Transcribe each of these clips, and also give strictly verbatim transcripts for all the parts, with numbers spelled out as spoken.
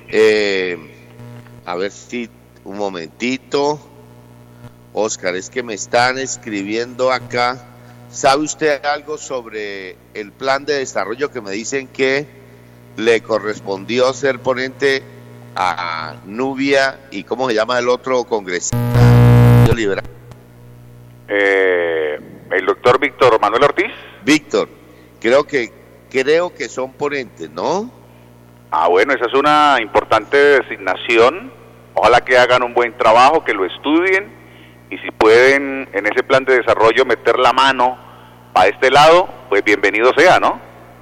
Eh, a ver si, un momentito. Oscar, es que me están escribiendo acá. ¿Sabe usted algo sobre el plan de desarrollo que me dicen que le correspondió ser ponente a Nubia y cómo se llama el otro congresista liberal? Eh, el doctor Víctor Manuel Ortiz. Víctor, creo que creo que son ponentes, ¿no? Ah, bueno, esa es una importante designación. Ojalá que hagan un buen trabajo, que lo estudien, y si pueden en ese plan de desarrollo meter la mano a este lado, pues bienvenido sea, ¿no?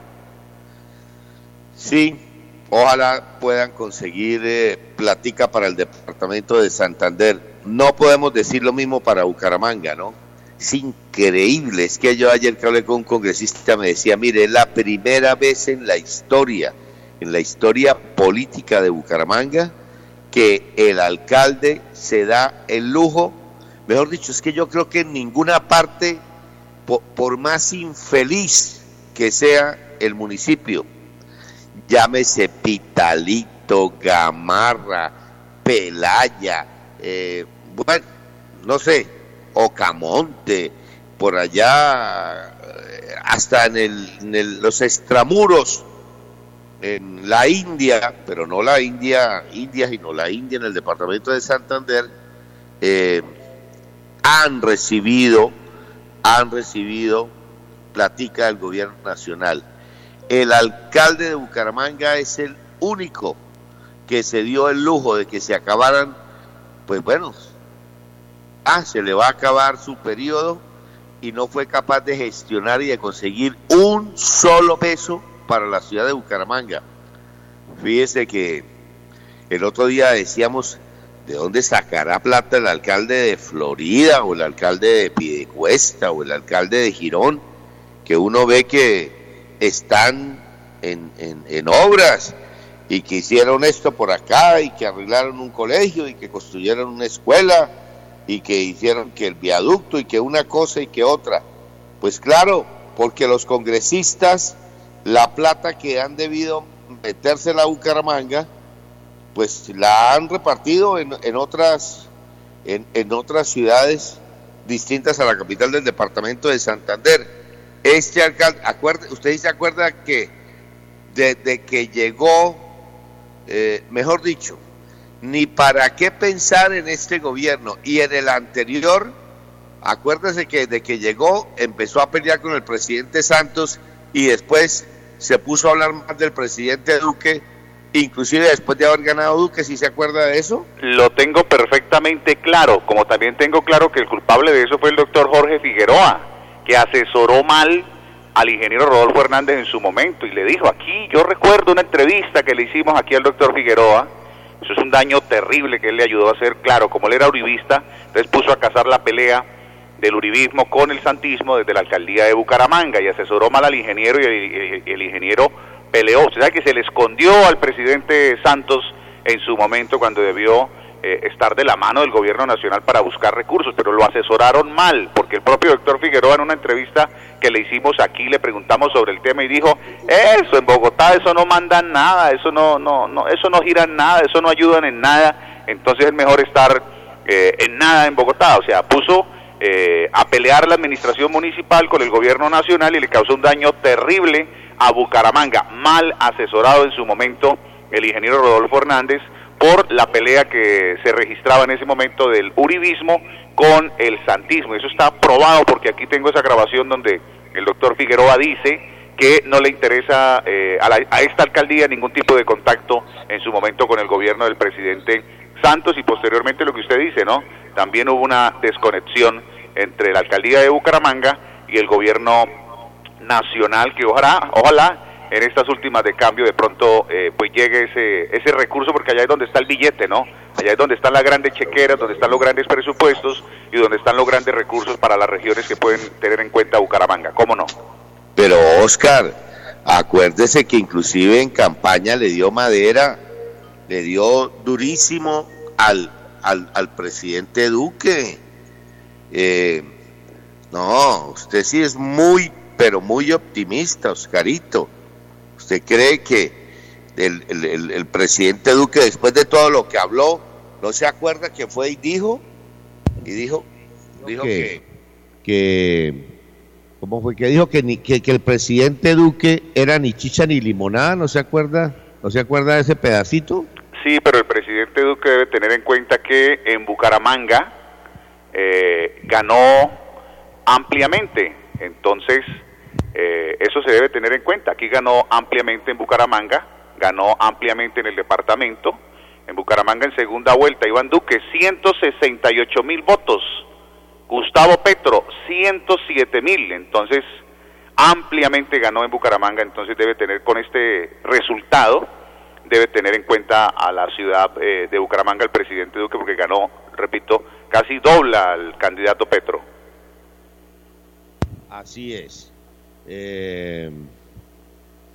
Sí, ojalá puedan conseguir eh, platica para el departamento de Santander. No podemos decir lo mismo para Bucaramanga, ¿no? Es increíble, es que yo ayer que hablé con un congresista me decía, mire, es la primera vez en la historia, en la historia política de Bucaramanga, que el alcalde se da el lujo, mejor dicho, es que yo creo que en ninguna parte, por, por más infeliz que sea el municipio, llámese Pitalito, Gamarra, Pelaya, eh, bueno, no sé, Ocamonte, por allá, hasta en, el, en el, los extramuros, en la India, pero no la India, India, sino la India en el departamento de Santander, eh, han recibido, han recibido platica del gobierno nacional. El alcalde de Bucaramanga es el único que se dio el lujo de que se acabaran, pues bueno, ah, se le va a acabar su periodo y no fue capaz de gestionar y de conseguir un solo peso para la ciudad de Bucaramanga. Fíjese que el otro día decíamos, ¿de dónde sacará plata el alcalde de Florida o el alcalde de Piedecuesta o el alcalde de Girón? Que uno ve que están en, en, en obras y que hicieron esto por acá y que arreglaron un colegio y que construyeron una escuela y que hicieron que el viaducto y que una cosa y que otra. Pues claro, porque los congresistas, la plata que han debido meterse en la Bucaramanga, pues la han repartido en, en otras en, en otras ciudades distintas a la capital del departamento de Santander. Este alcalde, acuerde, usted se acuerda que desde que llegó, eh, mejor dicho, ni para qué pensar en este gobierno y en el anterior, acuérdese que desde que llegó empezó a pelear con el presidente Santos y después se puso a hablar más del presidente Duque, inclusive después de haber ganado Duque. ¿Sí se acuerda de eso? Lo tengo perfectamente claro, como también tengo claro que el culpable de eso fue el doctor Jorge Figueroa, que asesoró mal al ingeniero Rodolfo Hernández en su momento y le dijo, aquí yo recuerdo una entrevista que le hicimos aquí al doctor Figueroa, eso es un daño terrible que él le ayudó a hacer, claro, como él era uribista, entonces puso a cazar la pelea del uribismo con el santismo desde la alcaldía de Bucaramanga y asesoró mal al ingeniero y el, el, el ingeniero peleó. Usted sabe que se le escondió al presidente Santos en su momento cuando debió eh, estar de la mano del gobierno nacional para buscar recursos, pero lo asesoraron mal, porque el propio doctor Figueroa en una entrevista que le hicimos aquí le preguntamos sobre el tema y dijo, eso en Bogotá, eso no mandan nada, eso no, no, no, eso no giran nada, eso no ayudan en nada, entonces es mejor estar eh, en nada en Bogotá. O sea, puso Eh, a pelear la administración municipal con el gobierno nacional y le causó un daño terrible a Bucaramanga, mal asesorado en su momento el ingeniero Rodolfo Hernández por la pelea que se registraba en ese momento del uribismo con el santismo. Eso está probado porque aquí tengo esa grabación donde el doctor Figueroa dice que no le interesa eh, a, la, a esta alcaldía ningún tipo de contacto en su momento con el gobierno del presidente Santos, y posteriormente lo que usted dice, ¿no? También hubo una desconexión entre la alcaldía de Bucaramanga y el gobierno nacional, que ojalá, ojalá en estas últimas de cambio de pronto eh, pues llegue ese ese recurso, porque allá es donde está el billete, ¿no? Allá es donde están las grandes chequeras, donde están los grandes presupuestos y donde están los grandes recursos para las regiones que pueden tener en cuenta Bucaramanga, ¿cómo no? Pero Oscar, acuérdese que inclusive en campaña le dio madera, le dio durísimo al, al, al presidente Duque. Eh, no, usted sí es muy, pero muy optimista, Oscarito. ¿Usted cree que, el, el, el, el presidente Duque, después de todo lo que habló, ¿no se acuerda que fue y dijo? Y dijo, dijo que, que, que ¿cómo fue? Que dijo que, ni, que, que el presidente Duque era ni chicha ni limonada, ¿no se acuerda? ¿No se acuerda de ese pedacito? Sí, pero el presidente Duque debe tener en cuenta que en Bucaramanga eh, ganó ampliamente, entonces eh, eso se debe tener en cuenta. Aquí ganó ampliamente en Bucaramanga, ganó ampliamente en el departamento. En Bucaramanga en segunda vuelta, Iván Duque, ciento sesenta y ocho mil votos, Gustavo Petro, ciento siete mil, entonces ampliamente ganó en Bucaramanga, entonces debe tener con este resultado, debe tener en cuenta a la ciudad eh, de Bucaramanga el presidente Duque, porque ganó, repito, casi dobla al candidato Petro. Así es. Eh...